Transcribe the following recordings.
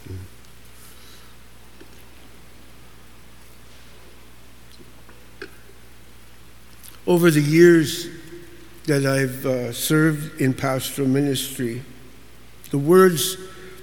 Over the years that I've served in pastoral ministry, the words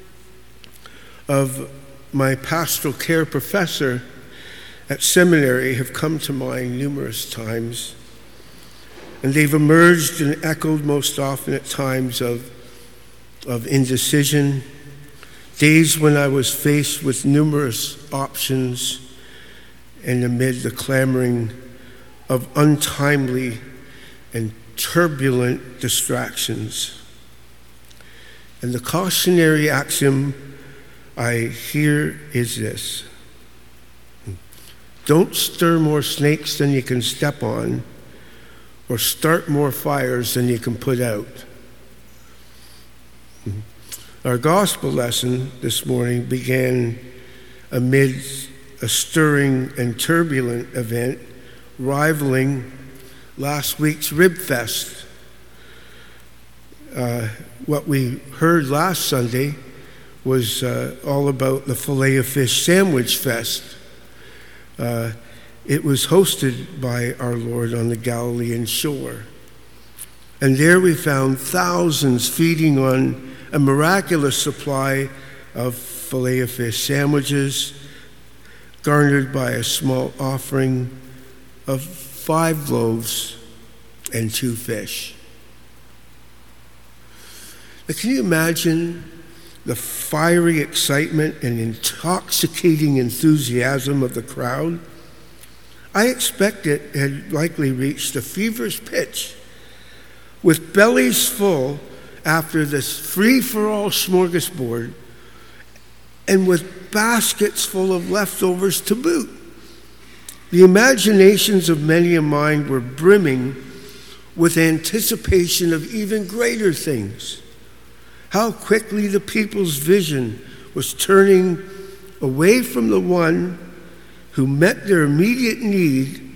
of my pastoral care professor at seminary have come to mind numerous times, and they've emerged and echoed most often at times of indecision, days when I was faced with numerous options and amid the clamoring of untimely and turbulent distractions. And the cautionary axiom I hear is this: don't stir more snakes than you can step on, or start more fires than you can put out. Our gospel lesson this morning began amid a stirring and turbulent event rivaling last week's Rib Fest. What we heard last Sunday was all about the Filet-O-Fish Sandwich Fest. It was hosted by our Lord on the Galilean shore. And there we found thousands feeding on a miraculous supply of Filet-O-Fish sandwiches, garnered by a small offering of 5 loaves and 2 fish. Now, can you imagine the fiery excitement and intoxicating enthusiasm of the crowd? I expect it had likely reached a feverish pitch, with bellies full after this free-for-all smorgasbord, and with baskets full of leftovers to boot. The imaginations of many a mind were brimming with anticipation of even greater things. How quickly the people's vision was turning away from the one who met their immediate need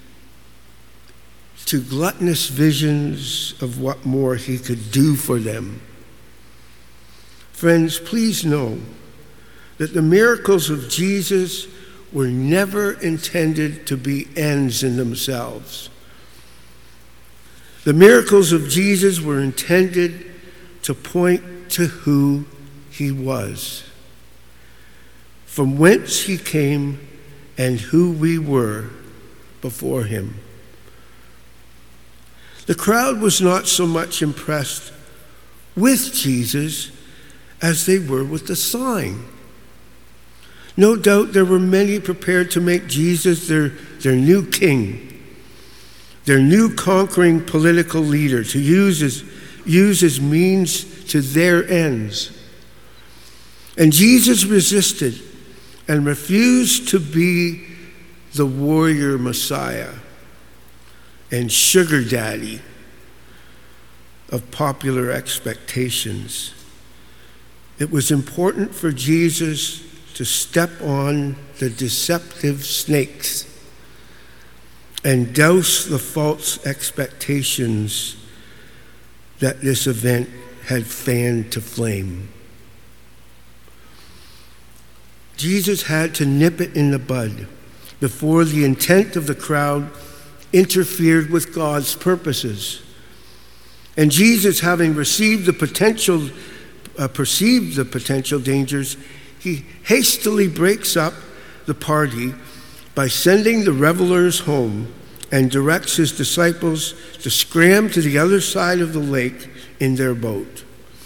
to gluttonous visions of what more he could do for them. Friends, please know that the miracles of Jesus were never intended to be ends in themselves. The miracles of Jesus were intended to point to who he was, from whence he came, and who we were before him. The crowd was not so much impressed with Jesus as they were with the sign. No doubt there were many prepared to make Jesus their new king, their new conquering political leader, to use his means to their ends. And Jesus resisted and refused to be the warrior Messiah and sugar daddy of popular expectations. It was important for Jesus to step on the deceptive snakes and douse the false expectations that this event had fanned to flame. Jesus had to nip it in the bud before the intent of the crowd interfered with God's purposes. And Jesus, having perceived the potential dangers, he hastily breaks up the party by sending the revelers home and directs his disciples to scram to the other side of the lake in their boat.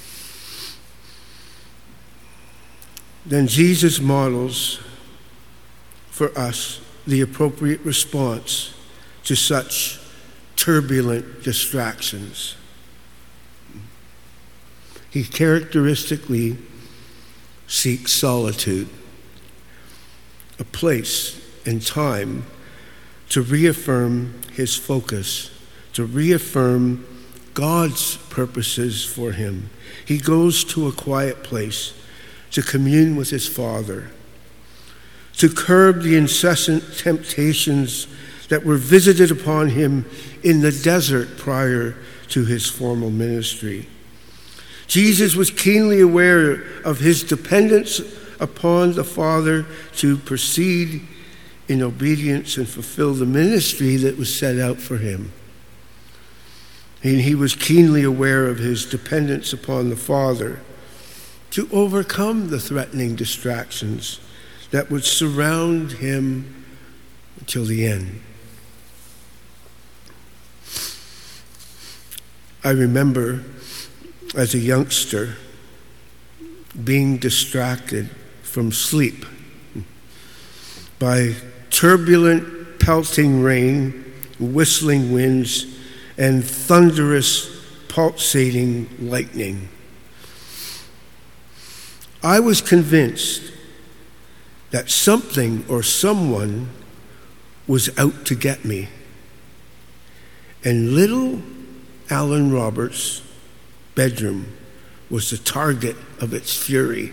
Then Jesus models for us the appropriate response to such turbulent distractions. He characteristically seeks solitude, a place and time to reaffirm his focus, to reaffirm God's purposes for him. He goes to a quiet place to commune with his Father, to curb the incessant temptations that were visited upon him in the desert prior to his formal ministry. Jesus was keenly aware of his dependence upon the Father to proceed in obedience and fulfill the ministry that was set out for him. And he was keenly aware of his dependence upon the Father to overcome the threatening distractions that would surround him until the end. I remember as a youngster being distracted from sleep by turbulent, pelting rain, whistling winds, and thunderous, pulsating lightning. I was convinced that something or someone was out to get me. And little Alan Roberts' bedroom was the target of its fury.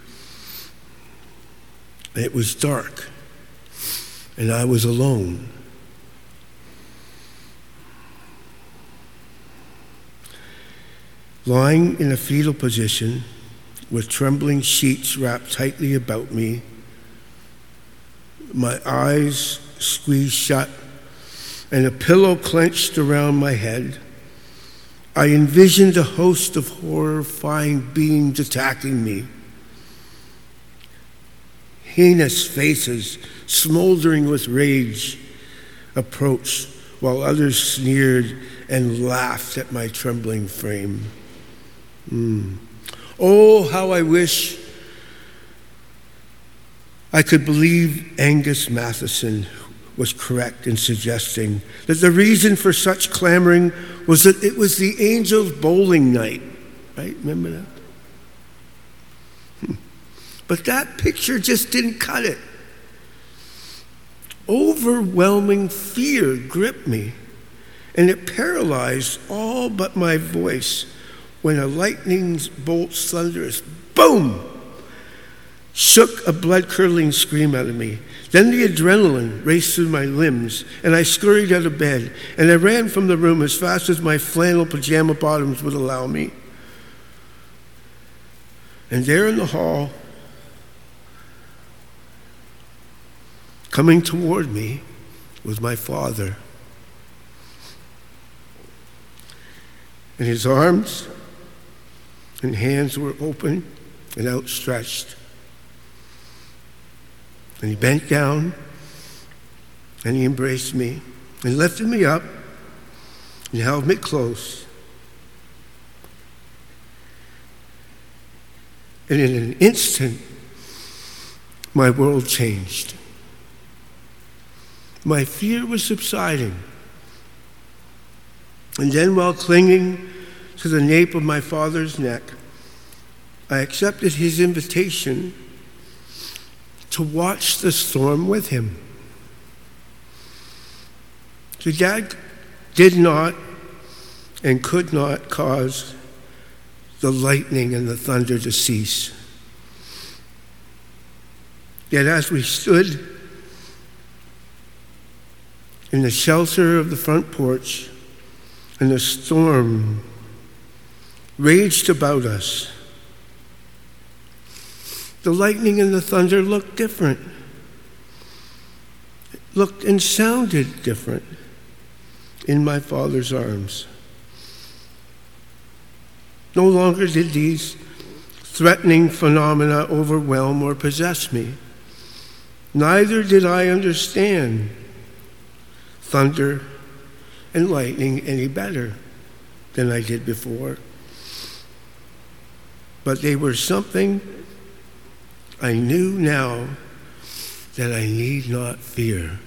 It was dark, and I was alone. Lying in a fetal position with trembling sheets wrapped tightly about me, my eyes squeezed shut, and a pillow clenched around my head, I envisioned a host of horrifying beings attacking me. Heinous faces, smoldering with rage, approached, while others sneered and laughed at my trembling frame. Oh, how I wish I could believe Angus Matheson was correct in suggesting that the reason for such clamoring was that it was the angels' bowling night. Right? Remember that? But that picture just didn't cut it. Overwhelming fear gripped me, and it paralyzed all but my voice when a lightning bolt's thunderous boom shook a blood-curdling scream out of me. Then the adrenaline raced through my limbs, and I scurried out of bed, and I ran from the room as fast as my flannel pajama bottoms would allow me. And there in the hall, coming toward me, was my father. And his arms and hands were open and outstretched. And he bent down, and he embraced me, and lifted me up, and held me close. And in an instant, my world changed. My fear was subsiding. And then, while clinging to the nape of my father's neck, I accepted his invitation to watch the storm with him. So Dad did not and could not cause the lightning and the thunder to cease. Yet as we stood in the shelter of the front porch and the storm raged about us, the lightning and the thunder looked different. It looked and sounded different in my father's arms. No longer did these threatening phenomena overwhelm or possess me. Neither did I understand thunder and lightning any better than I did before. But they were something I knew now that I need not fear.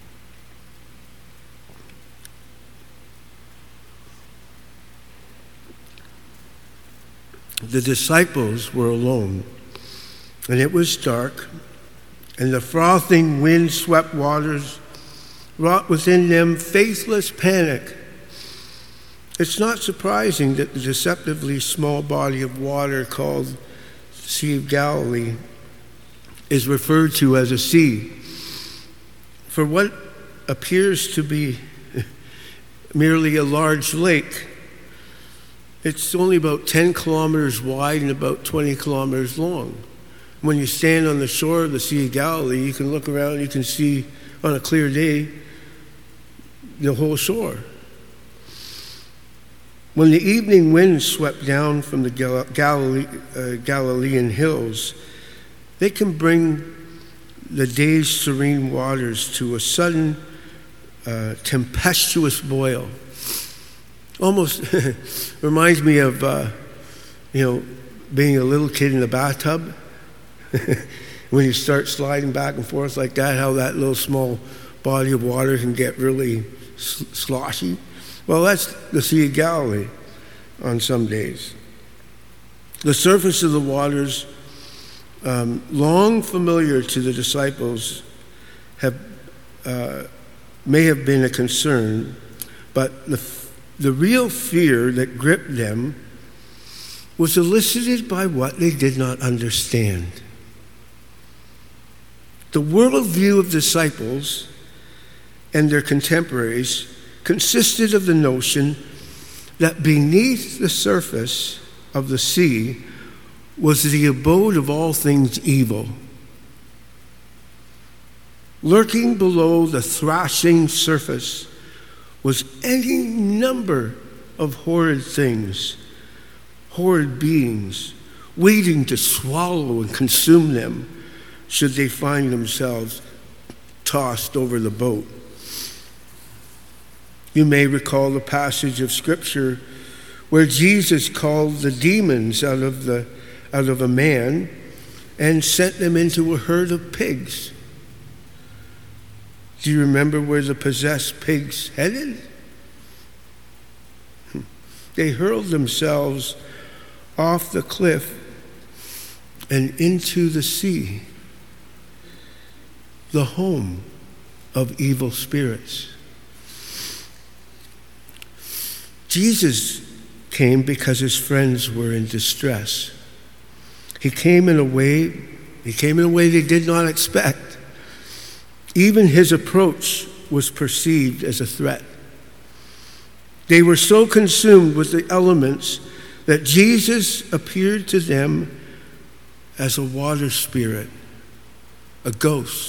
The disciples were alone, and it was dark, and the frothing wind-swept waters wrought within them faithless panic. It's not surprising that the deceptively small body of water called the Sea of Galilee is referred to as a sea. For what appears to be merely a large lake, it's only about 10 kilometers wide and about 20 kilometers long. When you stand on the shore of the Sea of Galilee, you can look around, you can see on a clear day the whole shore. When the evening wind swept down from the Galilean hills, they can bring the day's serene waters to a sudden tempestuous boil. Almost reminds me of, being a little kid in the bathtub. When you start sliding back and forth like that, how that little small body of water can get really sloshy. Well, that's the Sea of Galilee on some days. The surface of the waters, long familiar to the disciples, may have been a concern, but the real fear that gripped them was elicited by what they did not understand. The worldview of disciples and their contemporaries consisted of the notion that beneath the surface of the sea was the abode of all things evil. Lurking below the thrashing surface was any number of horrid things, horrid beings, waiting to swallow and consume them should they find themselves tossed over the boat. You may recall the passage of Scripture where Jesus called the demons out of a man and sent them into a herd of pigs. Do you remember where the possessed pigs headed? They hurled themselves off the cliff and into the sea, the home of evil spirits. Jesus came because his friends were in distress. He came in a way they did not expect. Even his approach was perceived as a threat. They were so consumed with the elements that Jesus appeared to them as a water spirit, a ghost.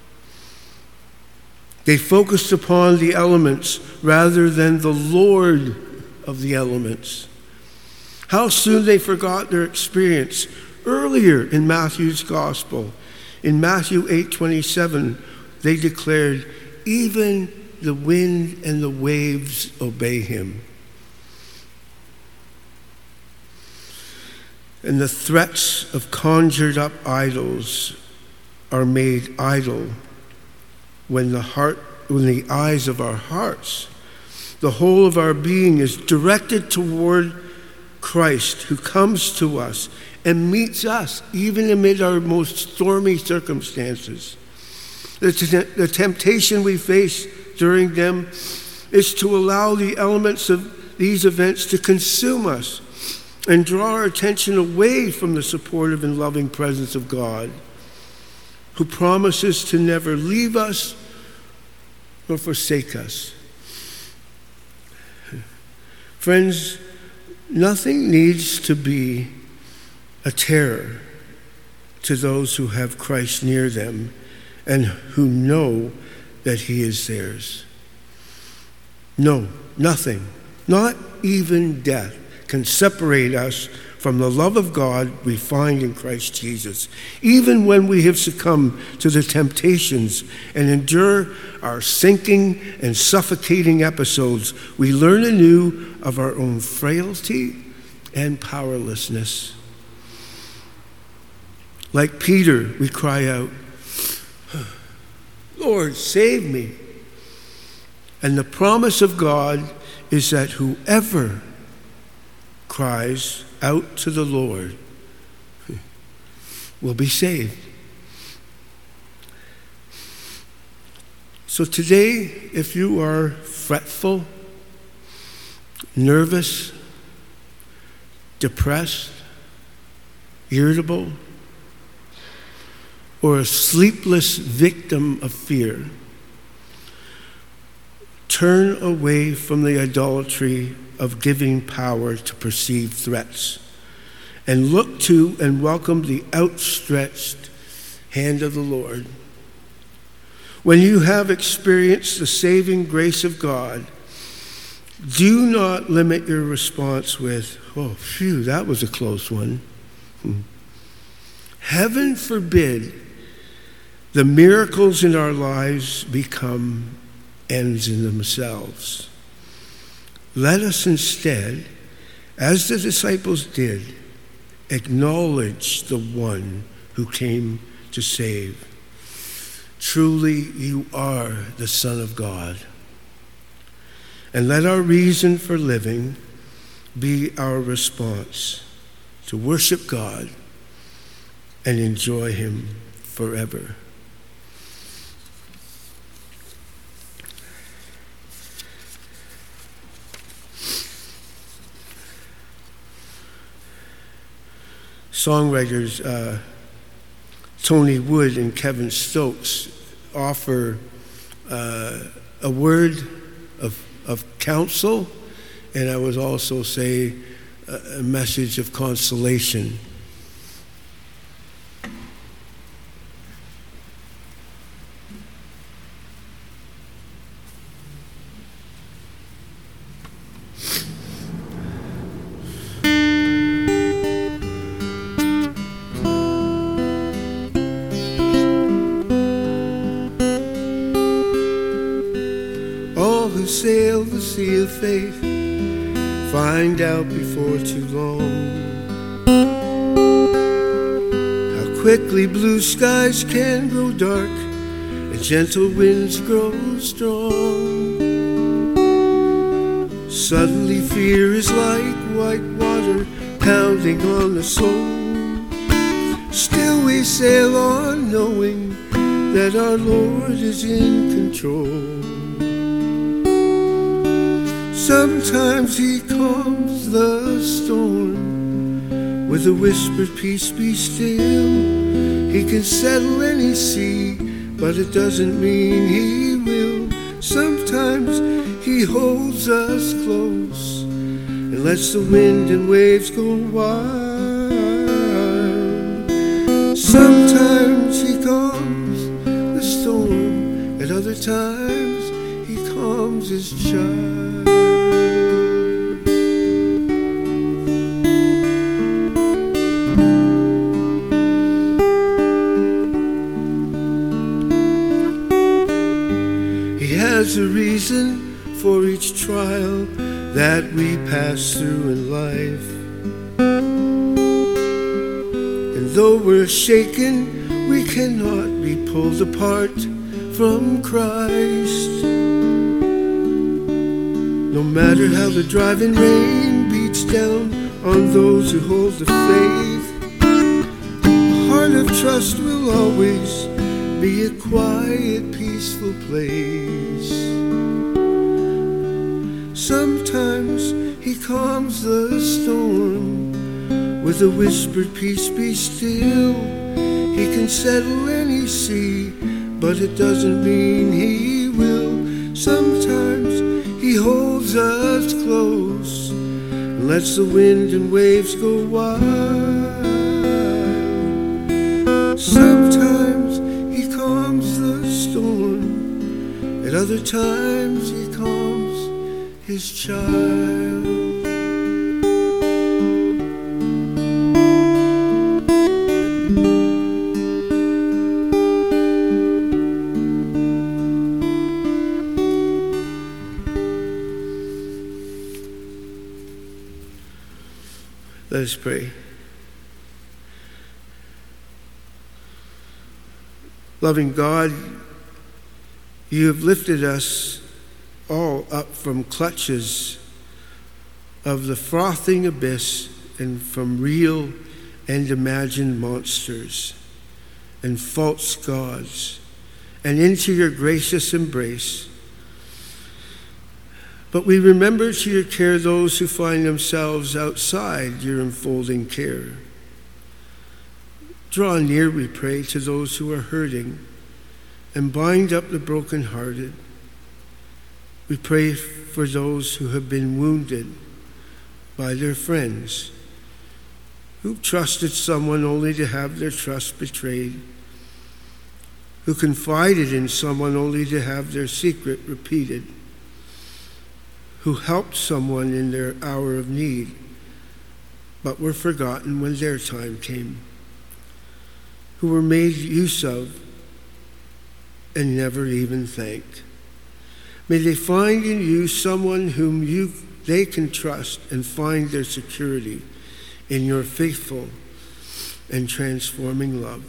They focused upon the elements rather than the Lord of the elements. How soon they forgot their experience earlier in Matthew's gospel. In Matthew 8:27, they declared, "Even the wind and the waves obey him." And the threats of conjured up idols are made idle when the eyes of our hearts, the whole of our being, is directed toward Christ, who comes to us and meets us even amid our most stormy circumstances. The temptation we face during them is to allow the elements of these events to consume us and draw our attention away from the supportive and loving presence of God, who promises to never leave us nor forsake us. Friends, nothing needs to be a terror to those who have Christ near them and who know that he is theirs. No, nothing, not even death, can separate us from the love of God we find in Christ Jesus. Even when we have succumbed to the temptations and endure our sinking and suffocating episodes, we learn anew of our own frailty and powerlessness. Like Peter, we cry out, "Lord, save me." And the promise of God is that whoever cries out to the Lord will be saved. So today, if you are fretful, nervous, depressed, irritable, or a sleepless victim of fear, turn away from the idolatry of giving power to perceived threats and look to and welcome the outstretched hand of the Lord. When you have experienced the saving grace of God, do not limit your response with, "Oh, phew, that was a close one." Heaven forbid the miracles in our lives become ends in themselves. Let us instead, as the disciples did, acknowledge the one who came to save. Truly, you are the Son of God. And let our reason for living be our response to worship God and enjoy Him forever. Songwriters Tony Wood and Kevin Stokes offer a word of counsel, and I would also say a message of consolation. Sail the sea of faith, find out before too long how quickly blue skies can grow dark and gentle winds grow strong. Suddenly fear is like white water pounding on the soul. Still we sail on knowing that our Lord is in control. Sometimes He calms the storm with a whispered peace, be still. He can settle any sea, but it doesn't mean He will. Sometimes He holds us close and lets the wind and waves go wild. Sometimes He calms the storm, at other times He calms His child. There's a reason for each trial that we pass through in life. And though we're shaken, we cannot be pulled apart from Christ. No matter how the driving rain beats down on those who hold the faith, a heart of trust will always be a quiet, peaceful place. Sometimes He calms the storm with a whispered peace, be still. He can settle any sea, but it doesn't mean He will. Sometimes He holds us close and lets the wind and waves go wild. Sometimes He calms the storm, at other times He calms His child. Let us pray. Loving God, You have lifted us all up from clutches of the frothing abyss and from real and imagined monsters and false gods and into Your gracious embrace. But we remember to Your care those who find themselves outside Your enfolding care. Draw near, we pray, to those who are hurting and bind up the brokenhearted. We pray for those who have been wounded by their friends, who trusted someone only to have their trust betrayed, who confided in someone only to have their secret repeated, who helped someone in their hour of need, but were forgotten when their time came, who were made use of and never even thanked. May they find in you someone whom they can trust and find their security in your faithful and transforming love.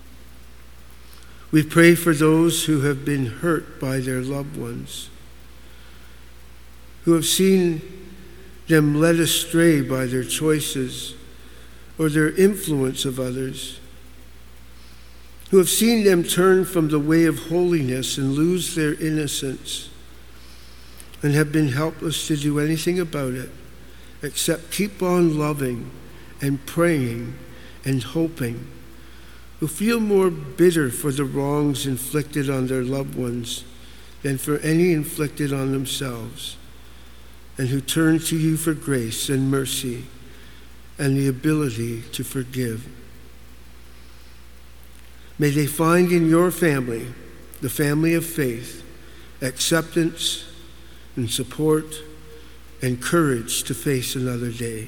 We pray for those who have been hurt by their loved ones, who have seen them led astray by their choices or their influence of others, who have seen them turn from the way of holiness and lose their innocence, and have been helpless to do anything about it except keep on loving and praying and hoping, who feel more bitter for the wrongs inflicted on their loved ones than for any inflicted on themselves, and who turn to you for grace and mercy and the ability to forgive. May they find in your family, the family of faith, acceptance and support and courage to face another day.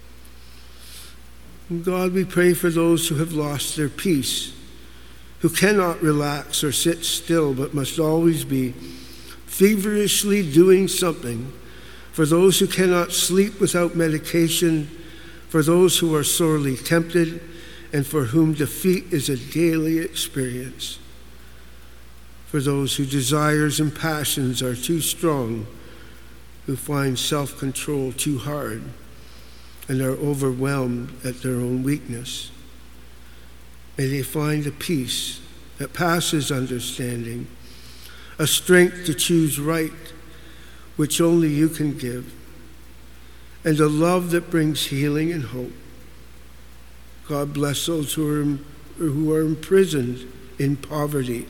And God, we pray for those who have lost their peace, who cannot relax or sit still but must always be feverishly doing something, for those who cannot sleep without medication, for those who are sorely tempted, and for whom defeat is a daily experience, for those whose desires and passions are too strong, who find self-control too hard and are overwhelmed at their own weakness. May they find a peace that passes understanding, a strength to choose right, which only you can give, and a love that brings healing and hope. God bless those who are imprisoned in poverty.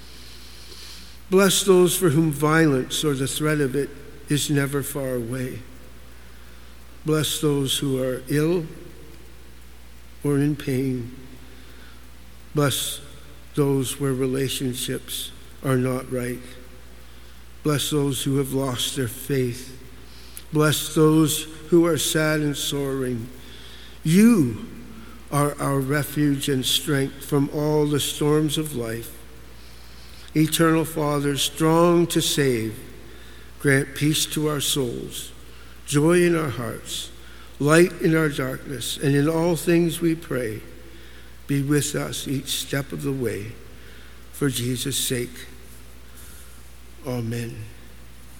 Bless those for whom violence or the threat of it is never far away. Bless those who are ill or in pain. Bless those where relationships are not right. Bless those who have lost their faith. Bless those who are sad and sorrowing. You are our refuge and strength from all the storms of life. Eternal Father, strong to save, grant peace to our souls, joy in our hearts, light in our darkness, and in all things we pray, be with us each step of the way. For Jesus' sake, amen.